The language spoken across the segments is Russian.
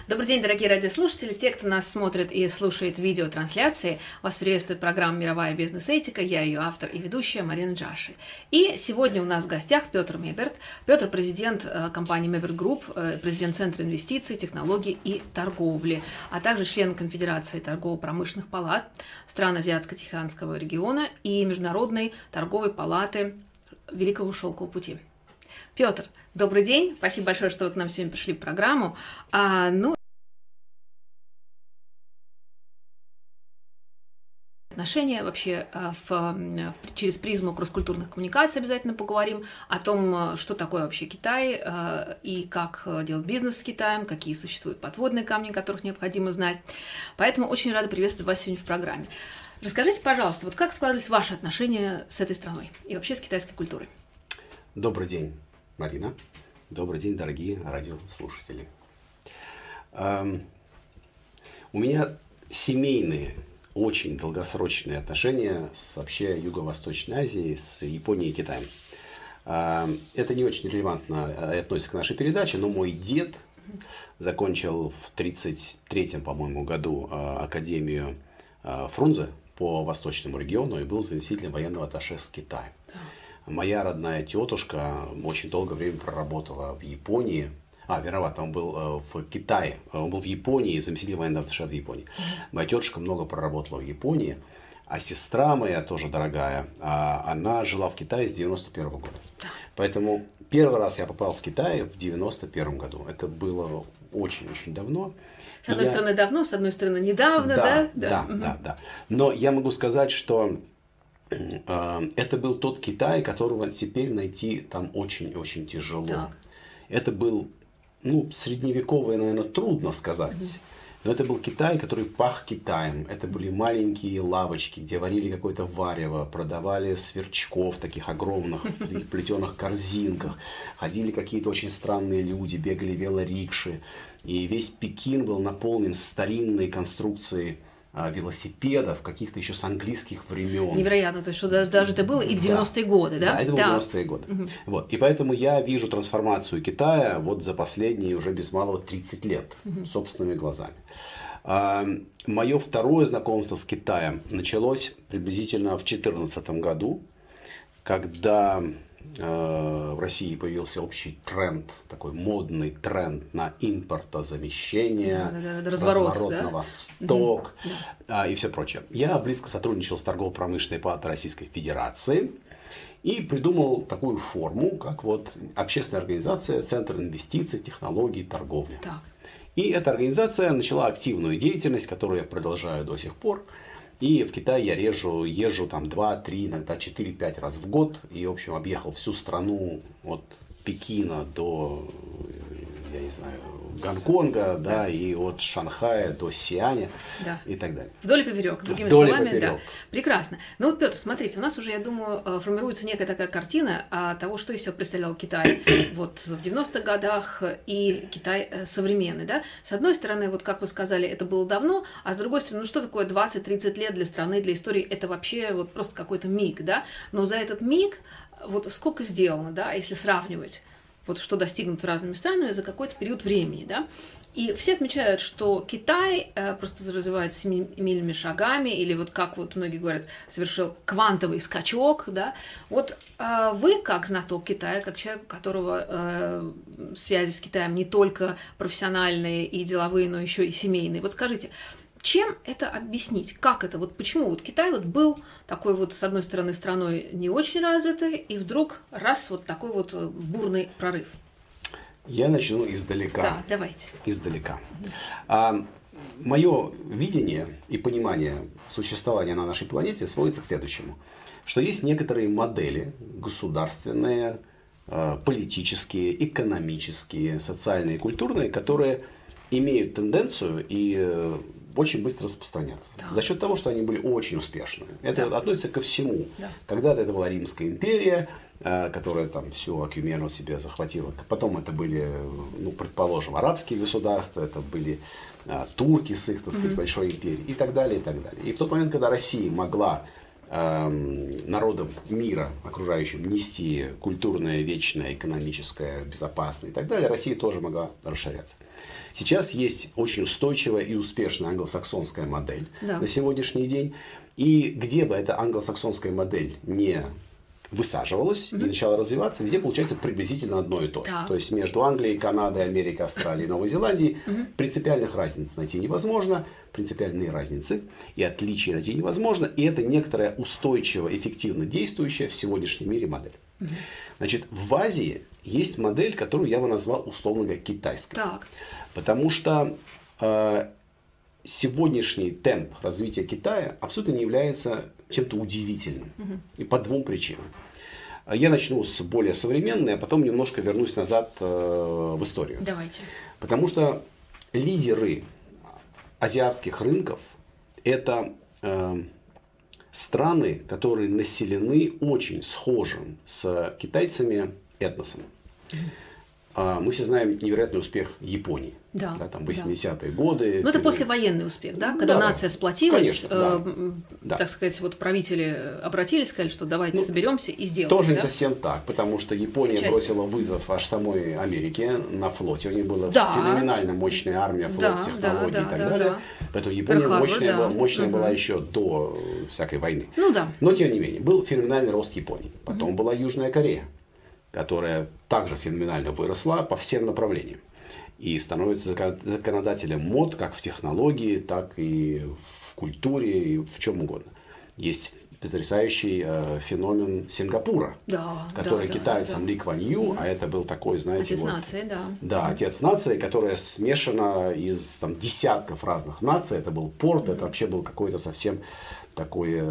Добрый день, дорогие радиослушатели, те, кто нас смотрит и слушает видеотрансляции. Вас приветствует программа «Мировая бизнес-этика». Я ее автор и ведущая Марина Джаши. И сегодня у нас в гостях Петр Меберт. Петр – президент компании Меберт Групп, президент Центра инвестиций, технологий и торговли, а также член Конфедерации торгово-промышленных палат стран Азиатско-Тихоокеанского региона и Международной торговой палаты Великого Шелкового пути. Петр, добрый день. Спасибо большое, что вы к нам сегодня пришли в программу. Отношения вообще через призму кросс-культурных коммуникаций обязательно поговорим о том, что такое вообще Китай и как делать бизнес с Китаем, какие существуют подводные камни, которых необходимо знать. Поэтому очень рада приветствовать вас сегодня в программе. Расскажите, пожалуйста, вот как складывались ваши отношения с этой страной и вообще с китайской культурой? Добрый день, Марина. Добрый день, дорогие радиослушатели. У меня семейные, очень долгосрочные отношения с вообще Юго-Восточной Азией, с Японией и Китаем. Это не очень релевантно относится к нашей передаче, но мой дед закончил в 1933, по-моему, году Академию Фрунзе по Восточному региону и был заместителем военного атташе с Китаем. Моя родная тетушка очень долгое время проработала в Японии. Виноват, он был в Китае. Он был в Японии, заместитель военного атташе в Японии. Моя тетушка много проработала в Японии. А сестра моя, тоже дорогая, она жила в Китае с 91 года. Поэтому первый раз я попал в Китай в 91 году. Это было очень-очень давно. С одной стороны давно, с одной стороны недавно, да? Да. Но я могу сказать, что это был тот Китай, которого теперь найти там очень-очень тяжело. Так. Это был, средневековый, наверное, трудно сказать. Но это был Китай, который пах Китаем. Это были маленькие лавочки, где варили какое-то варево, продавали сверчков таких огромных, в таких плетеных корзинках. Ходили какие-то очень странные люди, бегали велорикши. И весь Пекин был наполнен старинной конструкцией велосипедов, каких-то еще с английских времен. Невероятно, то есть что даже это было и в 90-е годы, да? Да, это было 90-е годы. Вот. И поэтому я вижу трансформацию Китая вот за последние уже без малого 30 лет собственными глазами. Мое второе знакомство с Китаем началось приблизительно в 2014 году, когда в России появился общий тренд, такой модный тренд на импортозамещение, разворот на восток и все прочее. Я близко сотрудничал с торгово-промышленной палатой Российской Федерации и придумал такую форму, как вот общественная организация Центр инвестиций, технологий, торговли. Так. И эта организация начала активную деятельность, которую я продолжаю до сих пор. И в Китай я езжу там 2, 3, иногда 4, 5 раз в год. И, в общем, объехал всю страну от Пекина до, я не знаю, Гонконга, да, и от Шанхая до Сианя и так далее. Вдоль и поперек, другими словами, да. Прекрасно. Ну вот, Петр, смотрите, у нас уже, я думаю, формируется некая такая картина того, что из себя представлял Китай вот в 90-х годах и Китай современный, да. С одной стороны, вот как вы сказали, это было давно, а с другой стороны, что такое 20-30 лет для страны, для истории, это вообще вот просто какой-то миг, да. Но за этот миг вот сколько сделано, да, если сравнивать вот что достигнуто разными странами за какой-то период времени, да. И все отмечают, что Китай просто развивается семимильными шагами, или вот как вот многие говорят, совершил квантовый скачок, да. Вот вы, как знаток Китая, как человек, у которого связи с Китаем не только профессиональные и деловые, но еще и семейные, вот скажите, чем это объяснить? Как это? Вот почему вот Китай вот был такой вот, с одной стороны, страной не очень развитой, и вдруг раз вот такой вот бурный прорыв? Я начну издалека. Да, давайте. Издалека. Мое видение и понимание существования на нашей планете сводится к следующему. Что есть некоторые модели государственные, политические, экономические, социальные, культурные, которые имеют тенденцию и очень быстро распространяться. Да. За счет того, что они были очень успешны. Это относится ко всему. Да. Когда-то это была Римская империя, которая там всю Акюмену себе захватила. Потом это были, предположим, арабские государства, это были турки с их, так сказать, большой империей и так далее, и так далее. И в тот момент, когда Россия могла народам мира окружающим нести культурное, вечное, экономическое, безопасное и так далее, Россия тоже могла расширяться. Сейчас есть очень устойчивая и успешная англосаксонская модель на сегодняшний день. И где бы эта англосаксонская модель не высаживалась и начала развиваться, везде получается приблизительно одно и то же. То есть между Англией, Канадой, Америкой, Австралией, Новой Зеландией принципиальных разниц найти невозможно, принципиальные разницы и отличия найти невозможно, и это некоторая устойчиво, эффективно действующая в сегодняшнем мире модель. Значит, в Азии есть модель, которую я бы назвал условно говоря китайской. Потому что сегодняшний темп развития Китая абсолютно не является чем-то удивительным. И по двум причинам. Я начну с более современной, а потом немножко вернусь назад в историю. Давайте. Потому что лидеры азиатских рынков – это страны, которые населены очень схожим с китайцами этносом. Мы все знаем невероятный успех Японии. Да, там 80-е годы. Ну, это послевоенный успех, да? Когда нация сплотилась, конечно, так сказать, вот правители обратились, сказали, что давайте соберемся и сделаем. Тоже не совсем так, потому что Япония бросила вызов аж самой Америке на флоте. У них была феноменально мощная армия, флот, технологии и так далее. Поэтому Япония мощная была еще до всякой войны. Но, тем не менее, был феноменальный рост Японии. Потом была Южная Корея, которая также феноменально выросла по всем направлениям. И становится законодателем мод как в технологии, так и в культуре, и в чем угодно. Есть потрясающий феномен Сингапура, который китайцам Ли Куан Ю, а это был такой, знаете... Отец нации, отец нации, которая смешана из десятков разных наций. Это был порт, это вообще был какой-то совсем такой...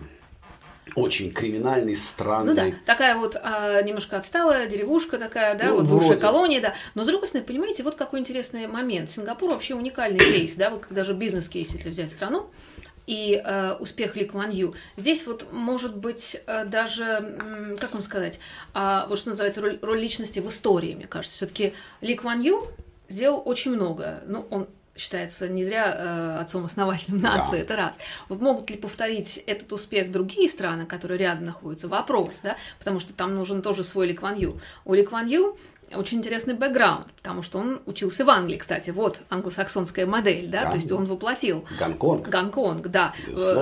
очень криминальный, странный. Такая вот немножко отсталая деревушка такая, бывшая колония, Но с другой стороны, понимаете, вот какой интересный момент. Сингапур вообще уникальный кейс, вот даже бизнес-кейс, если взять страну, и успех Ли Куан Ю. Здесь вот может быть даже, как вам сказать, вот что называется роль личности в истории, мне кажется. Все-таки Ли Куан Ю сделал очень много. Он считается не зря отцом-основателем нации, это раз. Вот могут ли повторить этот успех другие страны, которые рядом находятся? Вопрос, потому что там нужен тоже свой Ли Куан Ю. У Ли Куан Ю очень интересный бэкграунд, потому что он учился в Англии, кстати, вот англосаксонская модель, то есть он воплотил. Гонконг, да.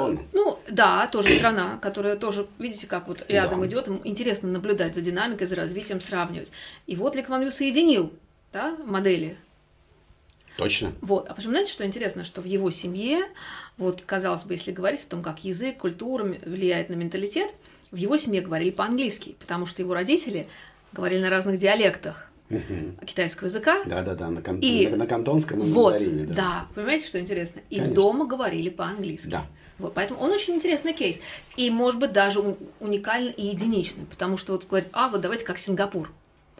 Тоже страна, которая тоже, видите, как вот рядом идет, интересно наблюдать за динамикой, за развитием, сравнивать. И вот Ли Куан Ю соединил модели. Точно. А почему, знаете, что интересно, что в его семье, казалось бы, если говорить о том, как язык, культура влияет на менталитет, в его семье говорили по-английски, потому что его родители говорили на разных диалектах китайского языка. На кантонском и мандарине. Понимаете, что интересно? И дома говорили по-английски. Поэтому он очень интересный кейс. И, может быть, даже уникальный и единичный, потому что говорит, давайте как Сингапур.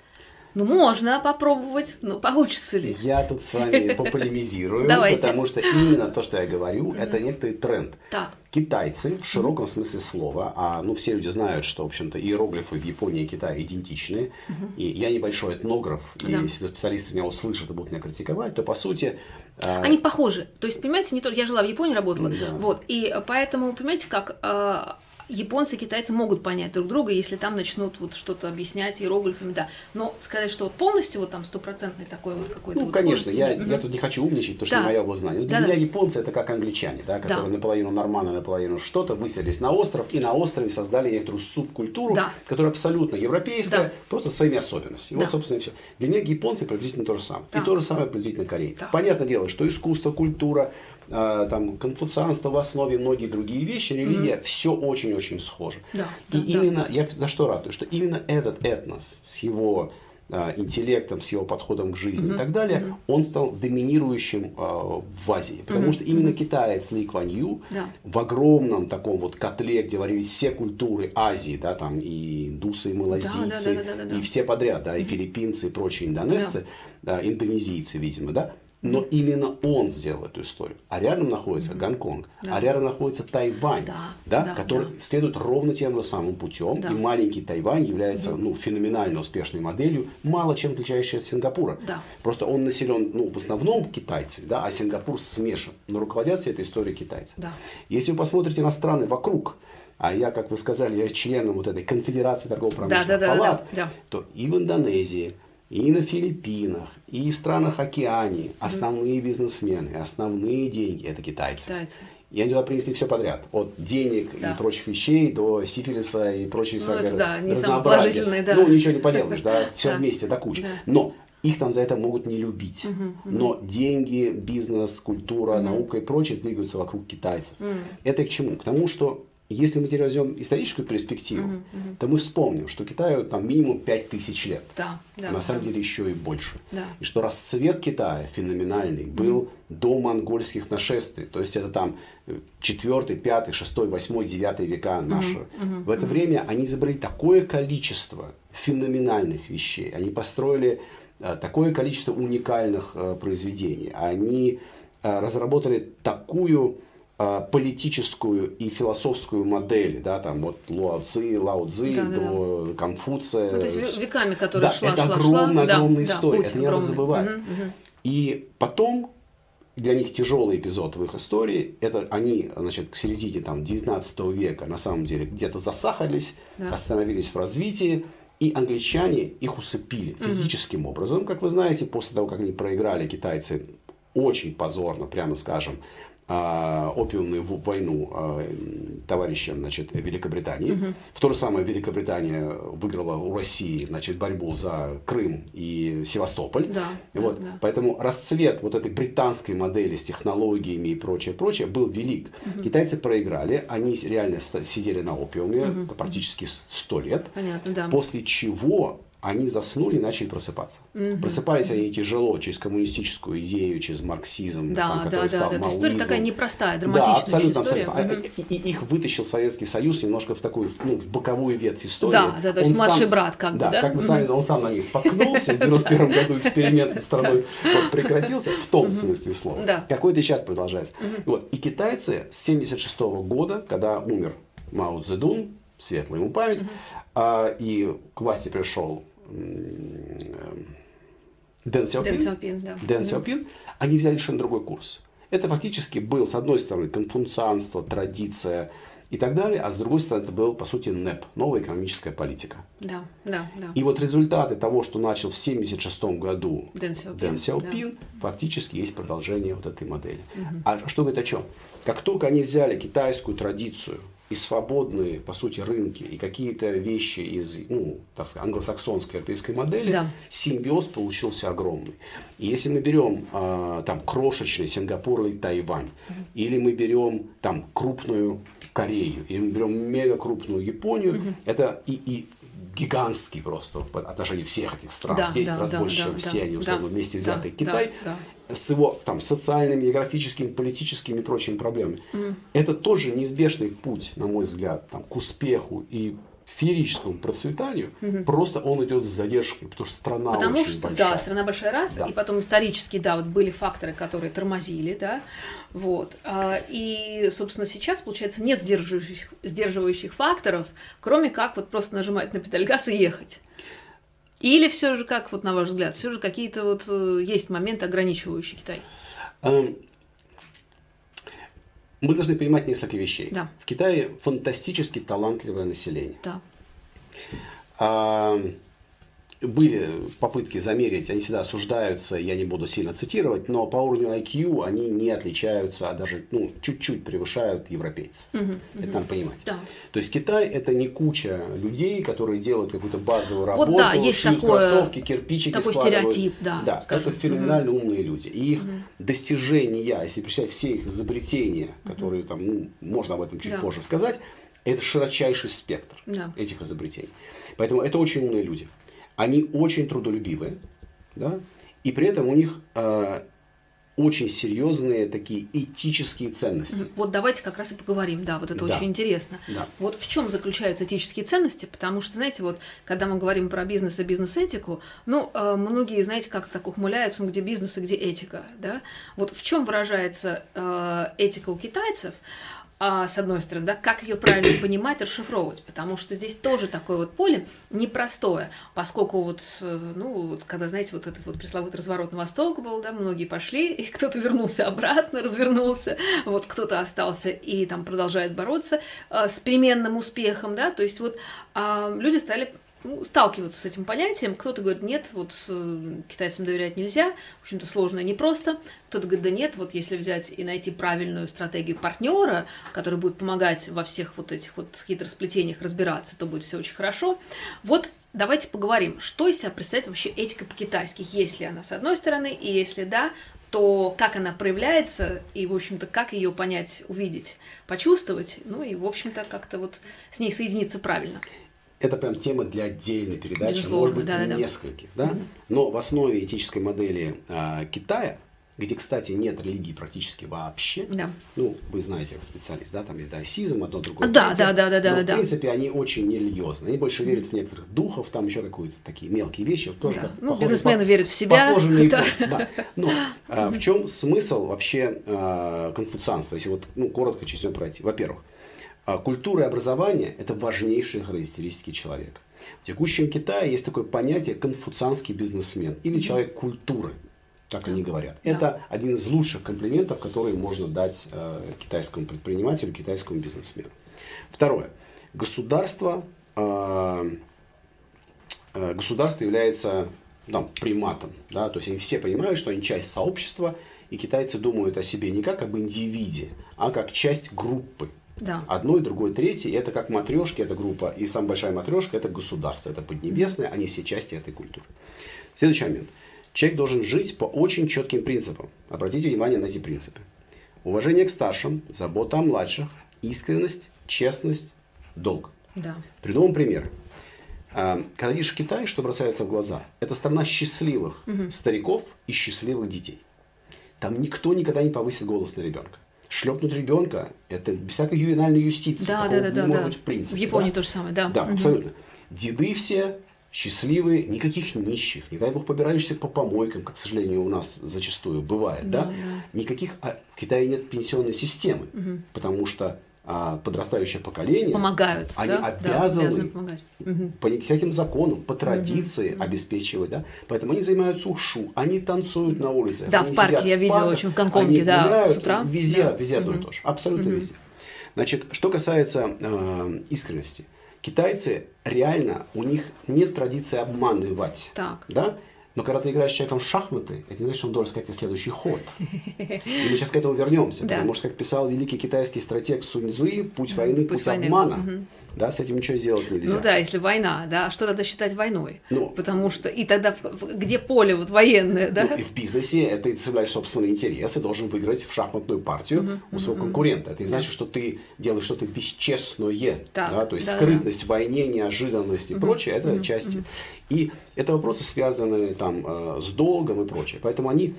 Можно попробовать, но получится ли? Я тут с вами пополемизирую, потому что именно то, что я говорю, это некоторый тренд. Китайцы в широком смысле слова, все люди знают, что, в общем-то, иероглифы в Японии и Китае идентичны, и я небольшой этнограф, и если специалисты меня услышат и будут меня критиковать, то, по сути... Они похожи. То есть, понимаете, не только я жила в Японии, работала, и поэтому, понимаете, как... Японцы и китайцы могут понять друг друга, если там начнут что-то объяснять иероглифами, Но сказать, что полностью там стопроцентный такой какой-то конечно, я тут не хочу умничать, потому что моя область знания. Для меня японцы это как англичане, которые наполовину норманы, наполовину что-то, выселились на остров, и на острове создали некоторую субкультуру, которая абсолютно европейская, просто своими особенностями. Собственно, и все. Для меня японцы приблизительно то же самое. И то же самое приблизительно корейцы. Понятное дело, что искусство, культура, конфуцианство в основе, многие другие вещи, религия, все очень-очень схоже. Именно, я за что радуюсь, что именно этот этнос с его интеллектом, с его подходом к жизни и так далее, он стал доминирующим в Азии. Потому что именно китаец Ли Куан Ю в огромном таком котле, где варились все культуры Азии, там и индусы, и малазийцы, и все подряд, и филиппинцы, и прочие индонезцы, индонезийцы, видимо, но именно он сделал эту историю. А рядом находится Гонконг, а рядом находится Тайвань, который следует ровно тем же самым путем. И маленький Тайвань является феноменально успешной моделью, мало чем отличающейся от Сингапура. Просто он населен в основном китайцами, а Сингапур смешан. Но руководят всей этой историей китайцы. Если вы посмотрите на страны вокруг, а я, как вы сказали, я членом вот этой конфедерации торгово-промышленных палат, то и в Индонезии, и на Филиппинах, и в странах Океании основные бизнесмены, основные деньги – это китайцы. И они туда принесли все подряд. От денег и прочих вещей до сифилиса и прочей разнообразия. Ну, ничего не поделаешь, все вместе до кучи. Но их там за это могут не любить. Но деньги, бизнес, культура, наука и прочее двигаются вокруг китайцев. Это к чему? К тому, что если мы теперь возьмем историческую перспективу, то мы вспомним, что Китаю там минимум 5000 лет. На самом деле еще и больше. И что расцвет Китая феноменальный был до монгольских нашествий. То есть это там 4, 5, 6, 8, 9 века нашего. В это время они изобрели такое количество феноменальных вещей. Они построили такое количество уникальных произведений. Они разработали такую политическую и философскую модель, да, там вот Лао Цзи до Конфуция. Вот эти веками, которые шла. Это огромная история, это не надо забывать. И потом для них тяжелый эпизод в их истории, это они, значит, к середине там, 19 века на самом деле где-то засахарились, остановились в развитии, и англичане их усыпили физическим образом. Как вы знаете, после того, как они проиграли, китайцы очень позорно, прямо скажем, опиумную войну товарищам, значит, Великобритании. В то же самое Великобритания выиграла у России, значит, борьбу за Крым и Севастополь. Поэтому расцвет вот этой британской модели с технологиями и прочее был велик. Китайцы проиграли, они реально сидели на опиуме практически 100 лет. После чего они заснули и начали просыпаться. Просыпались они тяжело через коммунистическую идею, через марксизм, который стал маоизмом. История такая непростая, драматичная история. И их вытащил Советский Союз немножко в такую, в боковую ветвь истории. То есть младший брат как бы, как вы сами, он сам на них споткнулся. В 91 году эксперимент над страной прекратился, в том смысле слова. Какой-то сейчас продолжается. И китайцы с 1976 года, когда умер Мао Цзэдун, светлая ему память, и к власти пришел Дэн Сяопин, они взяли совершенно другой курс. Это фактически был, с одной стороны, конфуцианство, традиция и так далее, а с другой стороны, это был, по сути, НЭП, новая экономическая политика. И вот результаты того, что начал в 1976 году Дэн Сяопин, фактически есть продолжение вот этой модели. А что говорит о чем? Как только они взяли китайскую традицию и свободные, по сути, рынки, и какие-то вещи из, так сказать, англосаксонской европейской модели, симбиоз получился огромный. И если мы берем там крошечный Сингапур или Тайвань, или мы берем там крупную Корею, или мы берем мегакрупную Японию, это и гигантский просто в отношении всех этих стран, в 10 раз больше, чем все они условно вместе взятый Китай, с его там социальными, географическими, политическими и прочими проблемами. Это тоже неизбежный путь, на мой взгляд, там, к успеху и феерическому процветанию, просто он идет с задержкой, потому что страна очень большая. Страна большая раз, и потом исторически, вот были факторы, которые тормозили, и, собственно, сейчас, получается, нет сдерживающих факторов, кроме как вот просто нажимать на педаль газа и ехать. Или все же, как вот на ваш взгляд, все же какие-то вот есть моменты, ограничивающие Китай? Мы должны понимать несколько вещей. В Китае фантастически талантливое население. Были попытки замерить, они всегда осуждаются, я не буду сильно цитировать, но по уровню IQ они не отличаются, а даже чуть-чуть превышают европейцев. Это надо понимать. То есть Китай это не куча людей, которые делают какую-то базовую работу, есть шьют кроссовки, кирпичики такой складывают. Стереотип, это феноменально умные люди. И их достижения, если представить все их изобретения, которые там, можно об этом чуть позже сказать, это широчайший спектр этих изобретений. Поэтому это очень умные люди. Они очень трудолюбивые, и при этом у них очень серьезные такие этические ценности. Вот давайте как раз и поговорим, вот это очень интересно. Вот в чем заключаются этические ценности, потому что, знаете, вот когда мы говорим про бизнес и бизнес-этику, многие, знаете, как так ухмыляются, где бизнес и где этика, Вот в чем выражается этика у китайцев? с одной стороны, да, как ее правильно понимать, расшифровывать, потому что здесь тоже такое вот поле непростое, поскольку вот, ну, вот, когда, знаете, вот этот вот пресловутый разворот на восток был, да, многие пошли, и кто-то вернулся обратно, развернулся, вот кто-то остался и там продолжает бороться с переменным успехом, да, то есть вот люди стали сталкиваться с этим понятием. Кто-то говорит, нет, вот китайцам доверять нельзя, в общем-то сложно и непросто. Кто-то говорит, да нет, вот если взять и найти правильную стратегию партнера, который будет помогать во всех вот этих вот хитросплетениях разбираться, то будет все очень хорошо. Вот давайте поговорим, что из себя представляет вообще этика по-китайски, есть ли она с одной стороны, и если да, то как она проявляется, и, в общем-то, как ее понять, увидеть, почувствовать, ну и, в общем-то, как-то вот с ней соединиться правильно. Это прям тема для отдельной передачи, безусловно, может быть, да, нескольких. Да? Но в основе этической модели Китая, где, кстати, нет религии практически вообще, да. Ну, вы знаете, как специалист, да, там есть даосизм, одно другое. Да. В принципе, они очень нерелигиозны. Они больше верят в некоторых духов, там еще какие-то такие мелкие вещи. Вот тоже да. Бизнесмены верят в себя. Похоже на японцев, да. Но в чем смысл вообще конфуцианства, если вот коротко через него пройти? Во-первых, культура и образование – это важнейшие характеристики человека. В текущем Китае есть такое понятие конфуцианский бизнесмен или человек культуры, так они говорят. Да. Это один из лучших комплиментов, которые можно дать китайскому предпринимателю, китайскому бизнесмену. Второе. Государство является приматом. Да? То есть они все понимают, что они часть сообщества, и китайцы думают о себе не как об индивиде, а как часть группы. Да. Одной, другой, третий, это как матрешки, это группа, и самая большая матрешка это государство, это Поднебесное, они все части этой культуры. Следующий момент. Человек должен жить по очень четким принципам. Обратите внимание на эти принципы. Уважение к старшим, забота о младших, искренность, честность, долг. Да. Приведу вам пример. Когда едешь в Китай, что бросается в глаза? Это страна счастливых стариков и счастливых детей. Там никто никогда не повысит голос на ребенка. Шлепнуть ребенка – это без всякой ювенальной юстиции. Да. Не может быть в принципе. В Японии то же самое, да. Да, абсолютно. Деды все счастливые, никаких нищих, не дай бог побирающихся по помойкам, как, к сожалению, у нас зачастую бывает. Да? Никаких, в Китае нет пенсионной системы, потому что подрастающее поколение, помогают, они обязаны помогать. По всяким законам, по традиции обеспечивать. Да? Поэтому они занимаются ушу, они танцуют на улицах. Да, в парке я видела очень в Гонконге, гуляют, с утра. Везде одно и то же, абсолютно везде. Значит, что касается искренности. Китайцы реально, у них нет традиции обманывать. Так. Да? Но когда ты играешь с человеком в шахматы, это не значит, что он должен сказать тебе следующий ход. И мы сейчас к этому вернемся. Да. Потому что, как писал великий китайский стратег Сунь Цзы, путь войны, путь обмана. Да, с этим ничего сделать нельзя. Ну да, если война, да, что надо считать войной? Потому что и тогда где поле вот военное, да? И в бизнесе ты соблюдаешь собственные интересы, должен выиграть в шахматную партию у своего конкурента. Это не значит, что ты делаешь что-то бесчестное. Да? То есть скрытность в войне, неожиданность и прочее, это части. И это вопросы, связанные там с долгом и прочее. Поэтому они,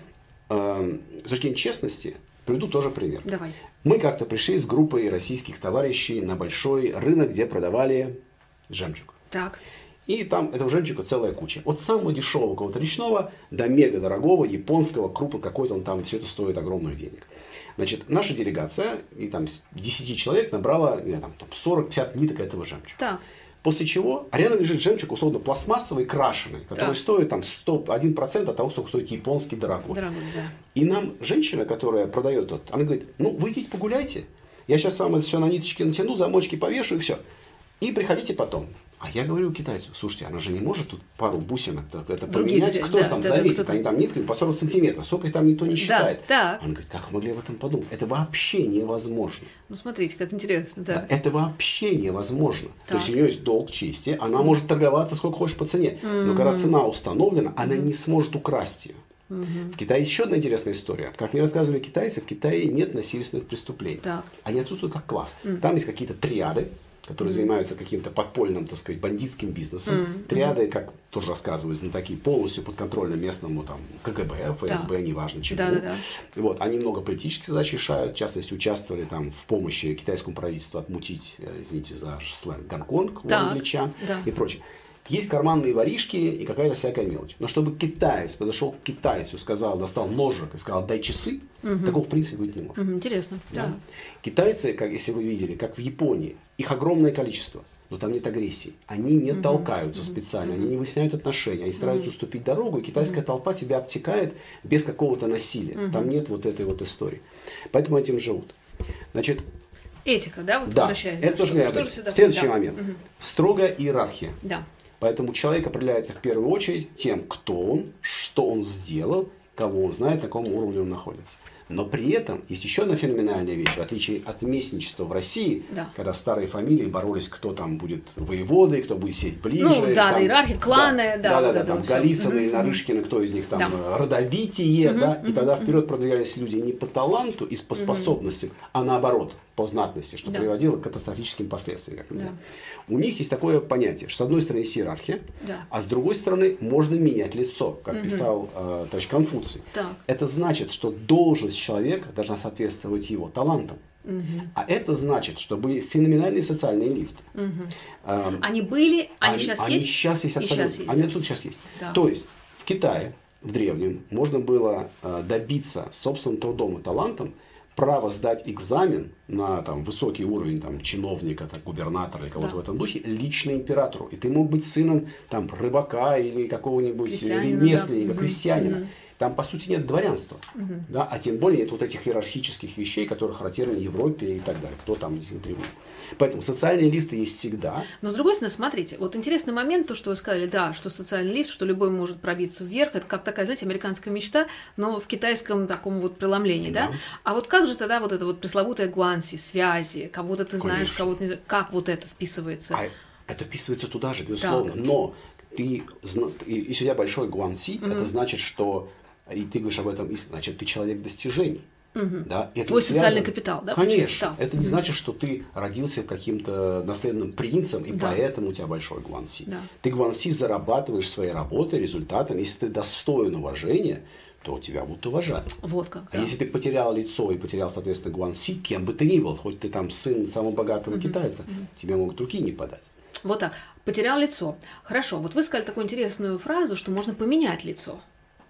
с точки зрения честности, приведу тоже пример. Давайте. Мы как-то пришли с группой российских товарищей на большой рынок, где продавали жемчуг. Так. И там этого жемчуга целая куча. От самого дешевого какого-то речного до мега дорогого японского, крупа какой-то, он там все это стоит огромных денег. Значит, наша делегация, и там 10 человек набрала 40-50 ниток этого жемчуга. Так. После чего, рядом лежит жемчуг, условно, пластмассовый, крашеный, который стоит там 101% от того, сколько стоит японский дорогой. Дорогой, да. И нам женщина, которая продает это, она говорит, вы идите погуляйте, я сейчас вам это все на ниточки натяну, замочки повешу и все. И приходите потом. А я говорю китайцу, слушайте, она же не может тут пару бусинок это поменять, кто же там заметит, они там нитками по 40 сантиметров, сколько их там никто не считает. Да. Она говорит, как вы могли об этом подумать? Это вообще невозможно. Ну, смотрите, как интересно, да. Это вообще невозможно. То есть у нее есть долг чести, она может торговаться сколько хочешь по цене, но когда цена установлена, она не сможет украсть ее. В Китае есть еще одна интересная история. Как мне рассказывали китайцы, в Китае нет насильственных преступлений. Так. Они отсутствуют как класс. Там есть какие-то триады, которые занимаются каким-то подпольным, так сказать, бандитским бизнесом. Триады, как тоже рассказывают знатоки, полностью подконтрольны местному там, КГБ, ФСБ, неважно чему. Вот, они много политических задач решают, в частности, участвовали там в помощи китайскому правительству отмутить, извините за сленг, Гонконг у англичан и прочее. Есть карманные воришки и какая-то всякая мелочь. Но чтобы китаец подошел к китайцу, сказал, достал ножик и сказал, дай часы, такого в принципе быть не может. Интересно. Да. Китайцы, как, если вы видели, как в Японии, их огромное количество, но там нет агрессии. Они не толкаются специально, они не выясняют отношения, они стараются уступить дорогу, и китайская толпа тебя обтекает без какого-то насилия. Там нет вот этой вот истории. Поэтому этим живут. Значит, этика, да, вот да, возвращаясь. это тоже не следующий момент. Строгая иерархия. Да. Поэтому человек определяется в первую очередь тем, кто он, что он сделал, кого он знает, на каком уровне он находится. Но при этом есть еще одна феноменальная вещь, в отличие от местничества в России, когда старые фамилии боролись, кто там будет воеводой, кто будет сидеть ближе. Ну да, там, иерархия, кланы, да, там Голицыны или Нарышкины, кто из них там родовитие, да, и тогда вперед продвигались люди не по таланту и по способностям, а наоборот, по знатности, что приводило к катастрофическим последствиям, как мы знаем. У них есть такое понятие, что с одной стороны есть иерархия, а с другой стороны можно менять лицо, как писал товарищ Конфуций. Это значит, что должность человека должна соответствовать его талантам. А это значит, что были феноменальные социальные лифты. Они были, они сейчас есть? Они сейчас есть абсолютно. Они абсолютно сейчас есть. Да. То есть в Китае, в древнем, можно было добиться собственным трудом и талантом право сдать экзамен на там, высокий уровень там, чиновника, там, губернатора или кого-то в этом духе лично императору. И ты мог быть сыном там, рыбака или какого-нибудь ремесленника, крестьянина. Там, по сути, нет дворянства. Да? А тем более нет вот этих иерархических вещей, которые характерны Европе и так далее. Кто там изнутри. Поэтому социальные лифты есть всегда. Но с другой стороны, смотрите, вот интересный момент, то, что вы сказали, да, что социальный лифт, что любой может пробиться вверх, это как такая, знаете, американская мечта, но в китайском таком вот преломлении, да? А вот как же тогда вот это вот пресловутое гуанси, связи, кого-то ты знаешь, кого-то не знаешь, как вот это вписывается? Это вписывается туда же, безусловно, но ты, если у тебя большой гуанси, это значит, что, и ты говоришь об этом, значит, ты человек достижений. Да? Твой социальный капитал, да? Конечно. Это не значит, что ты родился каким-то наследным принцем, и поэтому у тебя большой гуанси. Ты гуанси зарабатываешь своей работой, результатами. Если ты достоин уважения, то тебя будут уважать. Вот как. А если ты потерял лицо и потерял, соответственно, гуанси, кем бы ты ни был, хоть ты там сын самого богатого китайца, тебе могут руки не подать. Вот так. Потерял лицо. Хорошо. Вот вы сказали такую интересную фразу, что можно поменять лицо.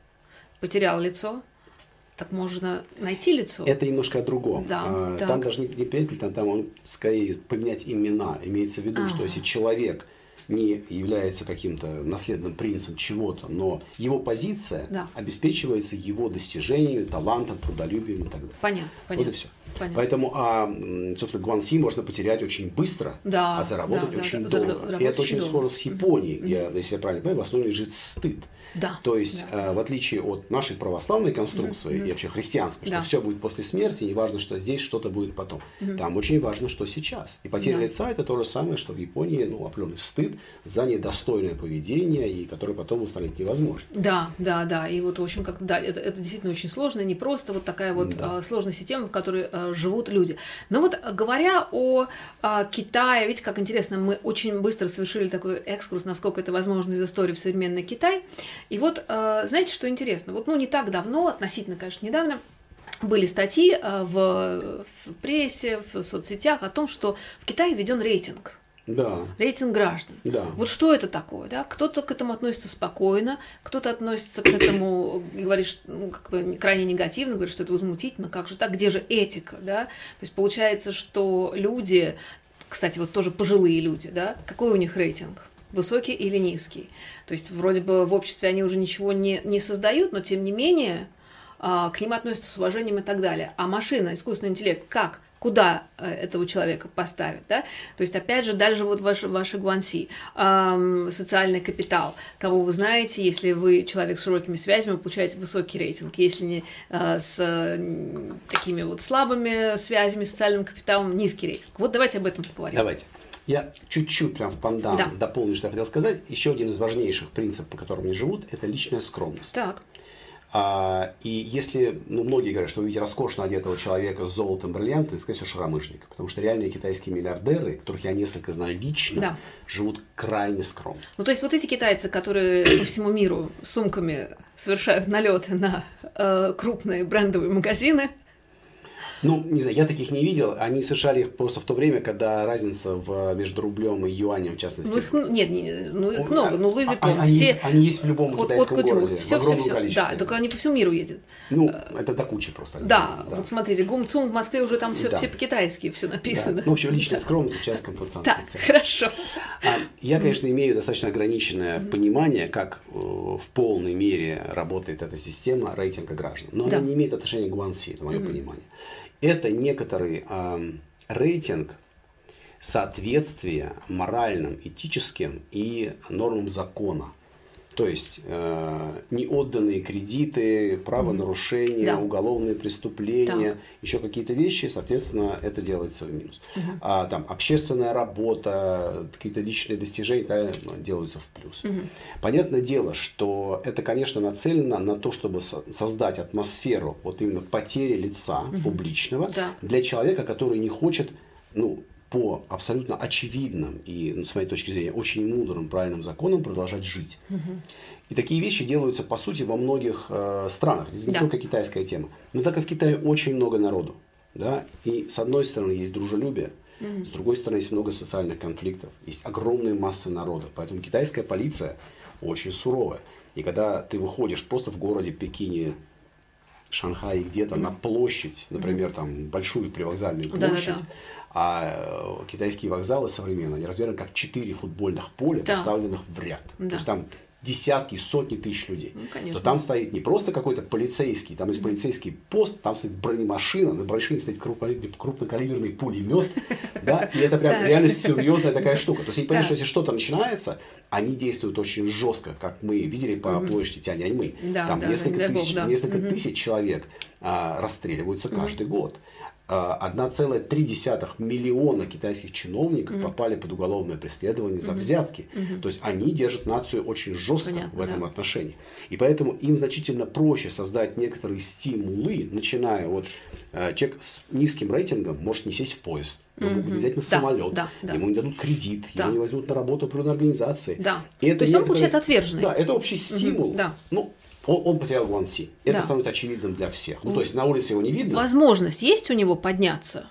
Потерял лицо. Так можно найти лицо? Это немножко о другом. Да, там даже не поменять, там он скорее поменять имена. Имеется в виду, что если человек не является каким-то наследным принцем чего-то, но его позиция обеспечивается его достижениями, талантом, трудолюбием и так далее. Понятно. Вот и все. Поэтому, собственно, гуанси можно потерять очень быстро, а заработать очень долго. И это очень схоже с Японией, где, если я правильно понимаю, в основе лежит стыд. То есть, в отличие от нашей православной конструкции и вообще христианской, что все будет после смерти, не важно, что здесь что-то будет потом. Там очень важно, что сейчас. И потеря лица – это то же самое, что в Японии определенный стыд за недостойное поведение, и которое потом восстановить невозможно. Да. И вот, в общем, это действительно очень сложно, не просто вот такая вот сложная система, в которой живут люди. Но вот говоря о Китае, видите, как интересно, мы очень быстро совершили такой экскурс, насколько это возможно из истории в современный Китай. И вот, знаете, что интересно? Вот, не так давно, относительно, конечно, недавно, были статьи в прессе, в соцсетях о том, что в Китае введен рейтинг. Рейтинг граждан. Вот что это такое? Да? Кто-то к этому относится спокойно, кто-то относится к этому и говорит, как бы крайне негативно, говорит, что это возмутительно, как же так, где же этика? Да? То есть получается, что люди, кстати, вот тоже пожилые люди, да, какой у них рейтинг? Высокий или низкий? То есть вроде бы в обществе они уже ничего не создают, но тем не менее к ним относятся с уважением и так далее. А машина, искусственный интеллект, куда этого человека поставят, да? То есть, опять же, дальше вот ваши гуанси, социальный капитал, кого вы знаете, если вы человек с широкими связями, вы получаете высокий рейтинг, если не с такими вот слабыми связями, социальным капиталом, низкий рейтинг. Вот давайте об этом поговорим. Давайте. Я чуть-чуть прям в пандан дополню, что я хотел сказать. Еще один из важнейших принципов, по которым они живут, это личная скромность. И если, многие говорят, что увидите роскошно одетого человека с золотом, бриллиантами, скорее всего, шаромышленник. Потому что реальные китайские миллиардеры, которых я несколько знаю лично, живут крайне скромно. То есть вот эти китайцы, которые по всему миру сумками совершают налеты на крупные брендовые магазины, Ну, не знаю, я таких не видел. Они совершали их просто в то время, когда разница между рублем и юанем, в частности. Ну, их, нет, ну их много. Ну, Луи Виттон. Они есть в любом китайском городе, в огромном количестве. Да, только они по всему миру ездят. Ну, это до кучи просто. Да, вот смотрите, Гумцун в Москве уже там все по-китайски все написано. Да. Ну, в общем, личная скромность, часть конфуцианской цели. Так, хорошо. Я, конечно, имею достаточно ограниченное понимание, как в полной мере работает эта система рейтинга граждан. Но она не имеет отношения к Гуанси, это мое понимание. Это некоторый рейтинг соответствия моральным, этическим и нормам закона. То есть неотданные кредиты, правонарушения, уголовные преступления, еще какие-то вещи, соответственно, это делается в минус. А там общественная работа, какие-то личные достижения делаются в плюс. Понятное дело, что это, конечно, нацелено на то, чтобы создать атмосферу вот именно потери лица публичного для человека, который не хочет, ну, по абсолютно очевидным и, с моей точки зрения, очень мудрым, правильным законам продолжать жить. И такие вещи делаются, по сути, во многих странах. Не только китайская тема. Но так и в Китае очень много народу. Да? И с одной стороны есть дружелюбие, с другой стороны есть много социальных конфликтов. Есть огромные массы народа. Поэтому китайская полиция очень суровая. И когда ты выходишь просто в городе Пекине, Шанхае, где-то на площадь, например, там большую привокзальную площадь, а китайские вокзалы современные, они размером как 4 футбольных поля, поставленных в ряд. То есть там десятки, сотни тысяч людей. Ну, то там стоит не просто какой-то полицейский, там есть полицейский пост, там стоит бронемашина, на бронемашине стоит крупнокалиберный пулемет, да, и это прям реально серьезная такая штука. То есть они понимают, что если что-то начинается, они действуют очень жестко, как мы видели по площади Тяньаньмэнь. Там несколько тысяч человек расстреливаются каждый год. 1,3 миллиона китайских чиновников попали под уголовное преследование за взятки. То есть они держат нацию очень жестко в этом отношении. И поэтому им значительно проще создать некоторые стимулы, начиная от человек с низким рейтингом может не сесть в поезд. Его могут не взять на самолет, ему не дадут кредит, его не возьмут на работу в определенной организации. И это то есть он получается отверженный. Да, это общий стимул. Ну, он потерял Гуанси. Это становится очевидным для всех. Ну, то есть на улице его не видно. Возможность есть у него подняться?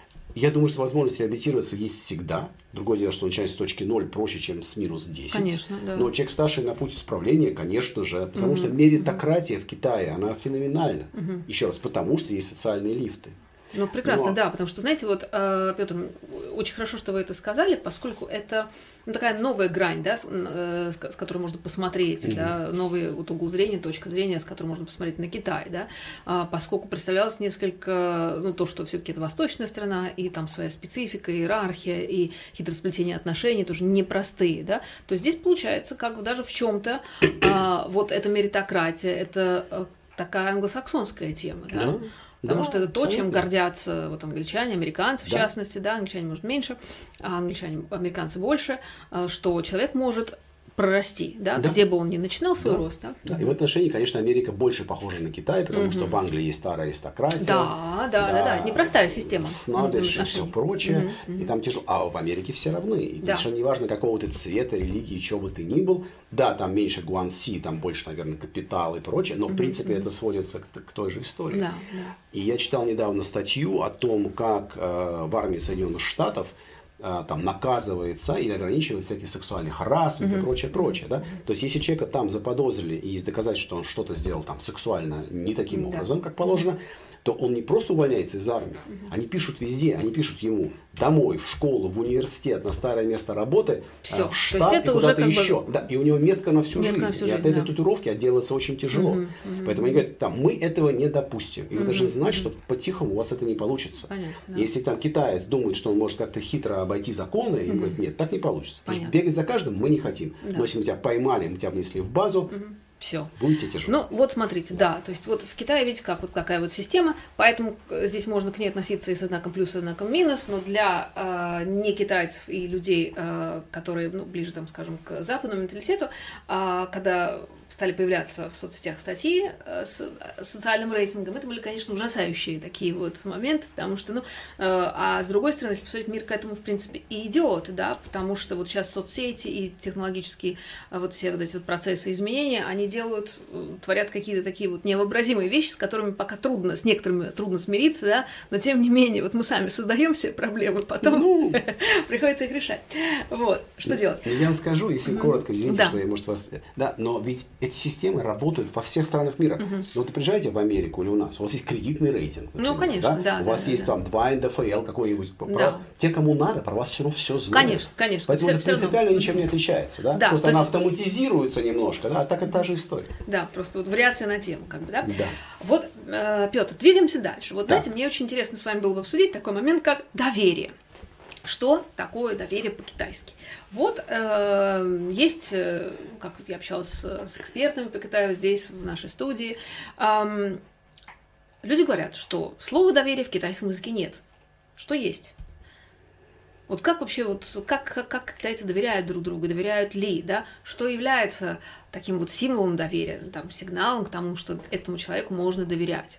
Я думаю, что возможность реабилитироваться есть всегда. Другое дело, что начинать с точки 0 проще, чем с минус 10. Конечно, да. Но человек старший на путь исправления, конечно же, потому что меритократия в Китае, она феноменальна. Еще раз, потому что есть социальные лифты. Ну, прекрасно, да, потому что, знаете, вот, Петр, очень хорошо, что вы это сказали, поскольку это такая новая грань, да, с которой можно посмотреть, да, новый вот угол зрения, точка зрения, с которой можно посмотреть на Китай, да, поскольку представлялось несколько, ну, то, что все-таки это восточная страна, и там своя специфика, иерархия, и хитросплетение отношений тоже непростые, да, то здесь получается, как даже в чем-то вот эта меритократия, это такая англосаксонская тема, да. Потому что это то, чем гордятся вот англичане, американцы в частности, да, англичане, может, меньше, а американцы больше, что человек может прорасти, да, где бы он ни начинал свой рост. Да? И в отношении, конечно, Америка больше похожа на Китай, потому что в Англии есть старая аристократия. Да, непростая система. Снадобье и все прочее. И там тяжело. А в Америке все равны. И совершенно неважно, какого ты цвета, религии, чего бы ты ни был. Да, там меньше Гуанси, там больше, наверное, капитал и прочее, но в принципе это сводится к той же истории. И я читал недавно статью о том, как в армии Соединенных Штатов там наказывается или ограничивается всякий сексуальный харассмент и прочее. Да? То есть, если человека там заподозрили и есть доказательства, что он что-то сделал там сексуально не таким образом, как положено, то он не просто увольняется из армии. Они пишут везде, они пишут ему домой, в школу, в университет, на старое место работы, в штат и куда-то еще. Да, и у него метка на всю жизнь. И от этой татуировки отделаться очень тяжело. Поэтому они говорят, там, мы этого не допустим. И вы должны знать, что по-тихому у вас это не получится. Если там китаец думает, что он может как-то хитро обойти законы, и говорит, нет, так не получится. Потому что бегать за каждым мы не хотим. Но если мы тебя поймали, мы тебя внесли в базу, все. Будете тяжело. Ну, вот смотрите, да, то есть вот в Китае, видите, как вот такая вот система, поэтому здесь можно к ней относиться и со знаком плюс, и со знаком минус, но для не китайцев и людей, которые, ну, ближе, там, скажем, к западному менталитету, когда стали появляться в соцсетях статьи с социальным рейтингом, это были, конечно, ужасающие такие вот моменты, потому что, ну, а с другой стороны, если посмотреть, мир к этому, в принципе, и идет, да, потому что вот сейчас соцсети и технологические вот все вот эти вот процессы изменения, они делают, творят какие-то такие вот невообразимые вещи, с которыми пока трудно, с некоторыми трудно смириться, да, но тем не менее, вот мы сами создаем себе проблемы, потом приходится их решать. Вот, что делать? Я вам скажу, если коротко, извините, что я, может, вас... Да, но ведь эти системы работают во всех странах мира. Ну, вот вы приезжаете в Америку или у нас, у вас есть кредитный рейтинг. Например, ну, конечно, да. У вас есть там 2 НДФЛ какой-нибудь. Те, кому надо, про вас все равно все знают. Конечно, конечно. Поэтому это принципиально ничем не отличается, да? Просто она автоматизируется немножко, да, а так это та же история. Да, просто вот вариация на тему, как бы, да? Да. Вот, Петр, двигаемся дальше. Вот, знаете, мне очень интересно с вами было бы обсудить такой момент, как доверие. Что такое доверие по-китайски? Вот есть, как я общалась с экспертами по Китаю здесь, в нашей студии, люди говорят, что слова доверия в китайском языке нет. Что есть? Вот как вообще, вот как китайцы доверяют друг другу, доверяют ли, да? Что является таким вот символом доверия, там, сигналом к тому, что этому человеку можно доверять?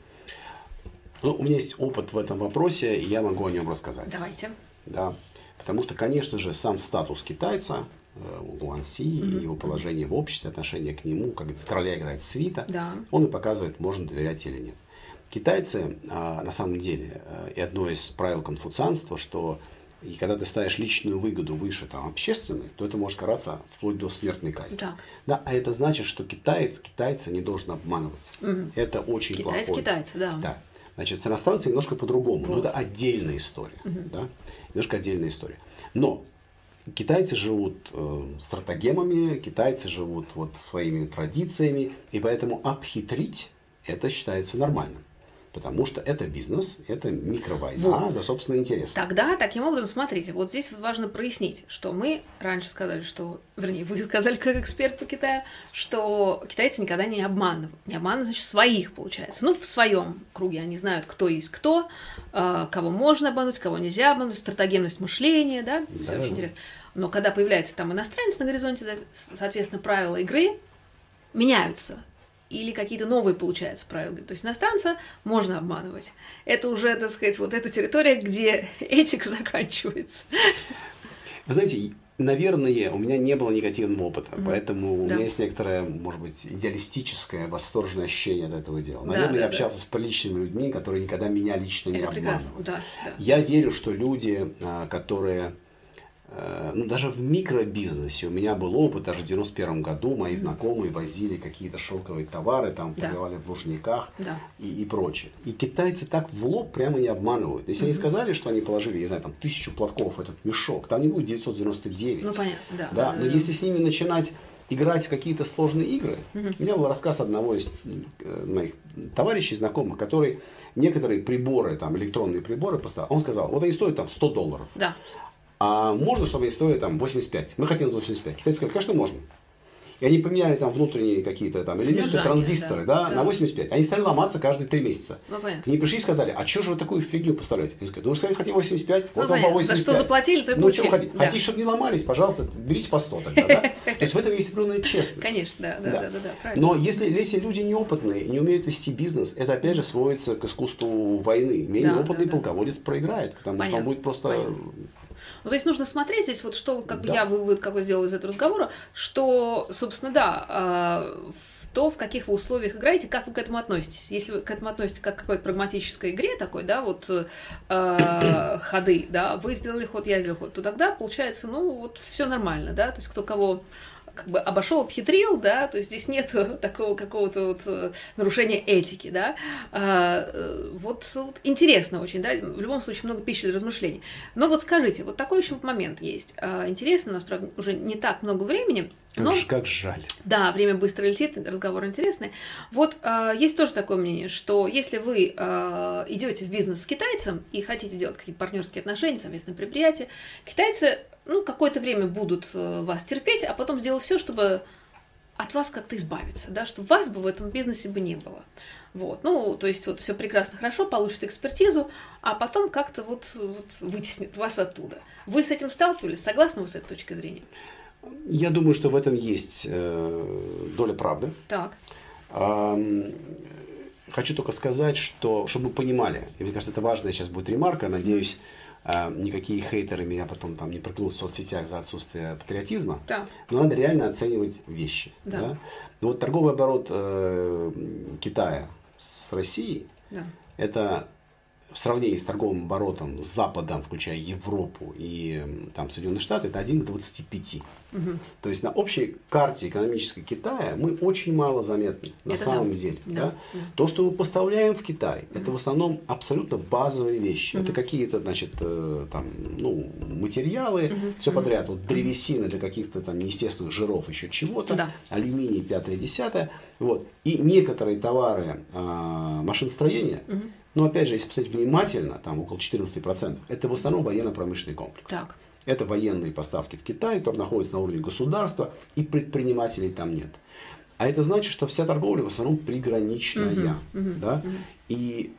Ну, у меня есть опыт в этом вопросе, и я могу о нем рассказать. Давайте. Да, потому что, конечно же, сам статус китайца, Гуанси, и его положение в обществе, отношение к нему, как в короля играет свита, он и показывает, можно доверять или нет. Китайцы, на самом деле, и одно из правил конфуцианства, что и когда ты ставишь личную выгоду выше там, общественной, то это может караться вплоть до смертной казни. Так. Да, а это значит, что китайца не должен обманывать. Это очень плохо. Китайцы, да. Значит, с иностранцами немножко по-другому. Вот. Но это отдельная история. Да? Немножко отдельная история. Но китайцы живут стратагемами, китайцы живут вот своими традициями, и поэтому обхитрить это считается нормальным. Потому что это бизнес, это микровойна за собственные интересы. Тогда, таким образом, смотрите, вот здесь важно прояснить, что мы раньше сказали, что, вернее, вы сказали как эксперт по Китаю, что китайцы никогда не обманывают. Не обманывают, значит, своих, получается. Ну, в своем круге они знают, кто есть кто, кого можно обмануть, кого нельзя обмануть, стратегемность мышления, да, все очень интересно. Но когда появляется там иностранец на горизонте, соответственно, правила игры меняются. Или какие-то новые получаются правила. То есть иностранца можно обманывать. Это уже, так сказать, вот эта территория, где этика заканчивается. Вы знаете, наверное, у меня не было негативного опыта, поэтому у меня есть некоторое, может быть, идеалистическое, восторженное ощущение от этого дела. Наверное, я общался с приличными людьми, которые никогда меня лично не обманывали. Я верю, что люди, которые... Ну, даже в микробизнесе у меня был опыт, даже в 91 году мои знакомые возили какие-то шелковые товары, там продавали в Лужниках и прочее. И китайцы так в лоб прямо не обманывают. Если они сказали, что они положили, не знаю, там 1000 платков в этот мешок, там не будет 999. Ну, понятно, да. Но если с ними начинать играть в какие-то сложные игры, у меня был рассказ одного из моих товарищей, знакомых, который некоторые приборы, там, электронные приборы поставил. Он сказал, вот они стоят там $100. Да. А можно, чтобы они стоили там 85? Мы хотим за 85. Китайцы сказали, конечно, можно. И они поменяли там внутренние какие-то там элементы, транзисторы, на 85. Они стали ломаться каждые 3 месяца. Ну, к ним пришли и сказали, а что же вы такую фигню поставляете? Они сказали, ну вы сказали, хотите 85, вот вам по 85. За что заплатили, то и получили. Ну, что вы хотите? Хотите, чтобы не ломались, пожалуйста, берите по 100 тогда, да? То есть в этом есть определенная честность. Конечно, да, правильно. Но если люди неопытные, не умеют вести бизнес, это опять же сводится к искусству войны. Менее опытный полководец проиграет, потому что он будет просто... Ну, то есть нужно смотреть здесь, вот что, как бы я вывод какой сделала из этого разговора, что, собственно, в каких вы условиях играете, как вы к этому относитесь. Если вы к этому относитесь как к какой-то прагматической игре такой, да, вот ходы, да, вы сделали ход, я сделал ход, то тогда получается, ну, вот все нормально, да, то есть кто кого как бы обошел, обхитрил, да, то есть здесь нет такого какого-то вот нарушения этики, да. Вот интересно очень, да, в любом случае много пищи для размышлений. Но вот скажите, вот такой еще момент есть. Интересно, у нас, правда, уже не так много времени, но... Как жаль. Да, время быстро летит, разговор интересный. Вот есть тоже такое мнение, что если вы идете в бизнес с китайцем и хотите делать какие-то партнерские отношения, совместные предприятия, китайцы, ну, какое-то время будут вас терпеть, а потом сделают все, чтобы от вас как-то избавиться, да, чтобы вас бы в этом бизнесе бы не было. Вот, ну, то есть вот все прекрасно, хорошо, получит экспертизу, а потом как-то вот вытеснит вас оттуда. Вы с этим сталкивались? Согласны вы с этой точки зрения? Я думаю, что в этом есть доля правды. Так. Хочу только сказать, что, чтобы вы понимали, и мне кажется, это важная сейчас будет ремарка, надеюсь, никакие хейтеры меня потом там не проклянут в соцсетях за отсутствие патриотизма, Да. но надо реально оценивать вещи. Да. Да? Но вот торговый оборот Китая с Россией, Да. это в сравнении с торговым оборотом с Западом, включая Европу и там, Соединенные Штаты, это 1 к 25. Угу. То есть на общей карте экономической Китая мы очень мало заметны на Это самом да. деле. Да. Да? Да. То, что мы поставляем в Китай, это в основном абсолютно базовые вещи. Это какие-то, значит, там, ну, материалы, все подряд. Вот древесина для каких-то там неестественных жиров, еще чего-то, Да. алюминий, 5-10. Вот. И некоторые товары машиностроения, но опять же, если посмотреть внимательно, там около 14%, это в основном военно-промышленный комплекс. Так. Это военные поставки в Китай, которые находятся на уровне государства, и предпринимателей там нет. А это значит, что вся торговля в основном приграничная. Да? И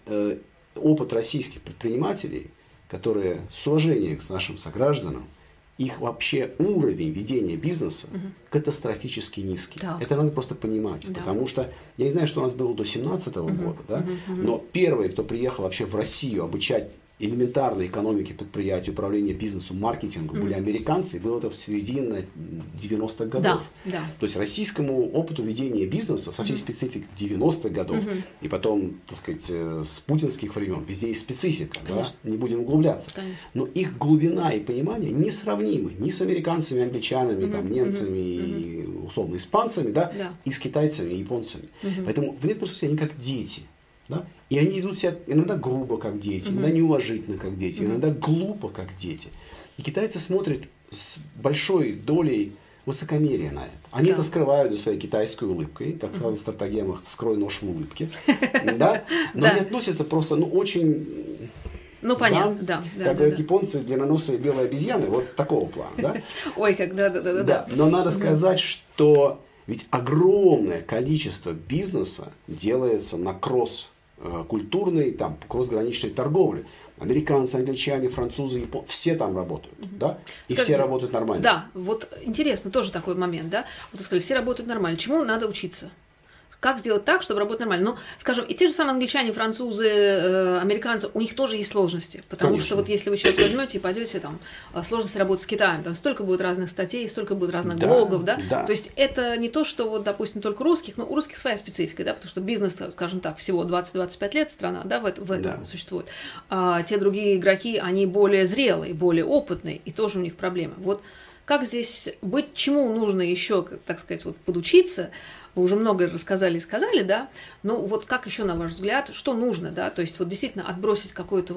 опыт российских предпринимателей, которые с уважением к нашим согражданам, их вообще уровень ведения бизнеса катастрофически низкий. Так. Это надо просто понимать. Да. Потому что, я не знаю, что у нас было до 2017 года, да? Но первые, кто приехал вообще в Россию обучать элементарной экономике предприятий, управления бизнесом, маркетингу, были американцы, и было это в середине 90-х годов. Да, да. То есть российскому опыту ведения бизнеса со всей спецификой 90-х годов, и потом, так сказать, с путинских времен, везде есть специфика, да? Не будем углубляться. Конечно. Но их глубина и понимание несравнимы ни с американцами, англичанами, там, немцами и условно испанцами, да? Да. И с китайцами, и японцами. Поэтому в некотором смысле они как дети. Да? И они ведут себя иногда грубо, как дети, иногда неуважительно, как дети, иногда глупо, как дети. И китайцы смотрят с большой долей высокомерия на это. Они это скрывают за своей китайской улыбкой, как сказано в стратагемах, скрой нож в улыбке. Да? Но они относятся просто, ну, очень... Ну, понятно, да. Как говорят японцы, длинноносые белые обезьяны, вот такого плана. Да? Ой, как да. Но надо сказать, что ведь огромное количество бизнеса делается на кросс-культурной, там, кросс-граничной торговле. Американцы, англичане, французы, японцы, все там работают, да? И Скажите, все работают нормально. Да, вот интересно, тоже такой момент, да? Вот вы сказали, все работают нормально. Чему надо учиться? Как сделать так, чтобы работать нормально? Ну, скажем, и те же самые англичане, французы, американцы, у них тоже есть сложности. Потому Конечно. что вот если вы сейчас возьмете и пойдете там, сложности работы с Китаем, там столько будет разных статей, столько будет разных блогов, да? То есть это не то, что вот, допустим, только русских, но у русских своя специфика, да, потому что бизнес, скажем так, всего 20-25 лет страна, да, в этом существует. А те другие игроки, они более зрелые, более опытные, и тоже у них проблемы. Вот как здесь быть, чему нужно еще, так сказать, вот подучиться? Вы уже многое рассказали и сказали, да, но вот как еще, на ваш взгляд, что нужно, да, то есть вот действительно отбросить какое-то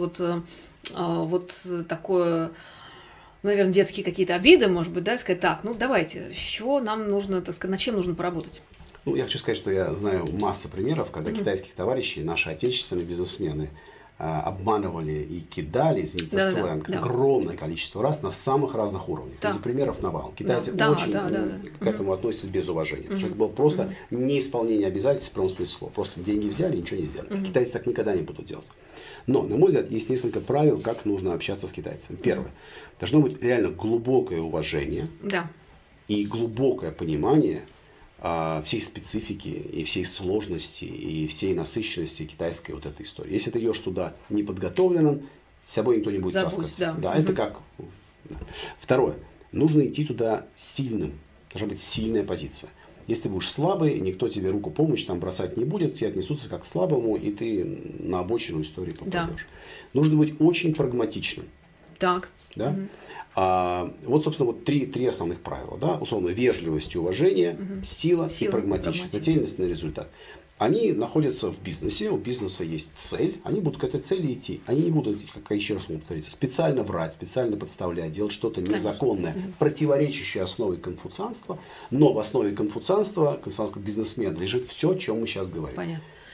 вот такое, наверное, детские какие-то обиды, может быть, да, сказать, так, ну давайте, с чего нам нужно, так сказать, над чем нужно поработать? Ну, я хочу сказать, что я знаю массу примеров, когда китайских товарищей, наши отечественные бизнесмены, обманывали и кидали, извините, сленг, огромное количество раз на самых разных уровнях. Этих примеров навал. Китайцы очень к этому относятся без уважения. Потому что это было просто неисполнение обязательств в прямом смысле слова. Просто деньги взяли и ничего не сделали. Китайцы так никогда не будут делать. Но, на мой взгляд, есть несколько правил, как нужно общаться с китайцами. Первое. Должно быть реально глубокое уважение и глубокое понимание всей специфики и всей сложности и всей насыщенности китайской вот этой истории. Если ты идешь туда неподготовленным, с собой никто не будет таскаться. Да, это как. Второе. Нужно идти туда сильным. Должна быть сильная позиция. Если ты будешь слабый, никто тебе руку помощи там бросать не будет, тебе отнесутся как к слабому, и ты на обочину истории попадешь. Нужно быть очень прагматичным. Так. Да? Вот, собственно, вот три основных правила. Да? Условно, вежливость и уважение, сила и прагматичность. Нацеленность на результат. Они находятся в бизнесе, у бизнеса есть цель, они будут к этой цели идти. Они не будут, как еще раз повториться, специально врать, специально подставлять, делать что-то незаконное, противоречащее основе конфуцианства. Но в основе конфуцианства бизнесмена лежит все, о чем мы сейчас говорим. Понятно.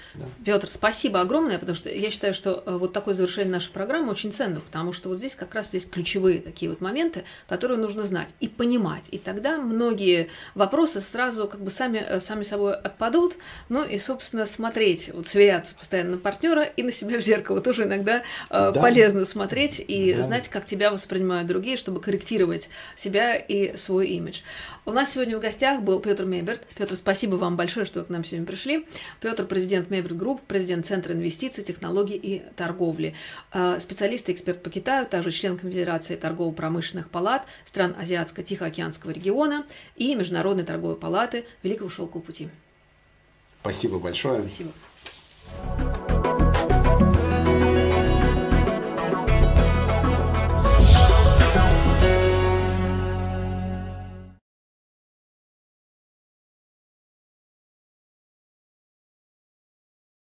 Да. Петр, спасибо огромное, потому что я считаю, что вот такое завершение нашей программы очень ценно, потому что вот здесь как раз есть ключевые такие вот моменты, которые нужно знать и понимать. И тогда многие вопросы сразу как бы сами собой отпадут, ну и, собственно, смотреть, вот сверяться постоянно на партнера и на себя в зеркало тоже иногда полезно смотреть и знать, как тебя воспринимают другие, чтобы корректировать себя и свой имидж. У нас сегодня в гостях был Петр Мейберт. Петр, спасибо вам большое, что вы к нам сегодня пришли. Петр, президент Мейберт Групп, президент Центра инвестиций, технологий и торговли, специалист и эксперт по Китаю, также член Конфедерации торгово-промышленных палат стран Азиатско-Тихоокеанского региона и Международной торговой палаты Великого Шелкового пути. Спасибо большое. Спасибо.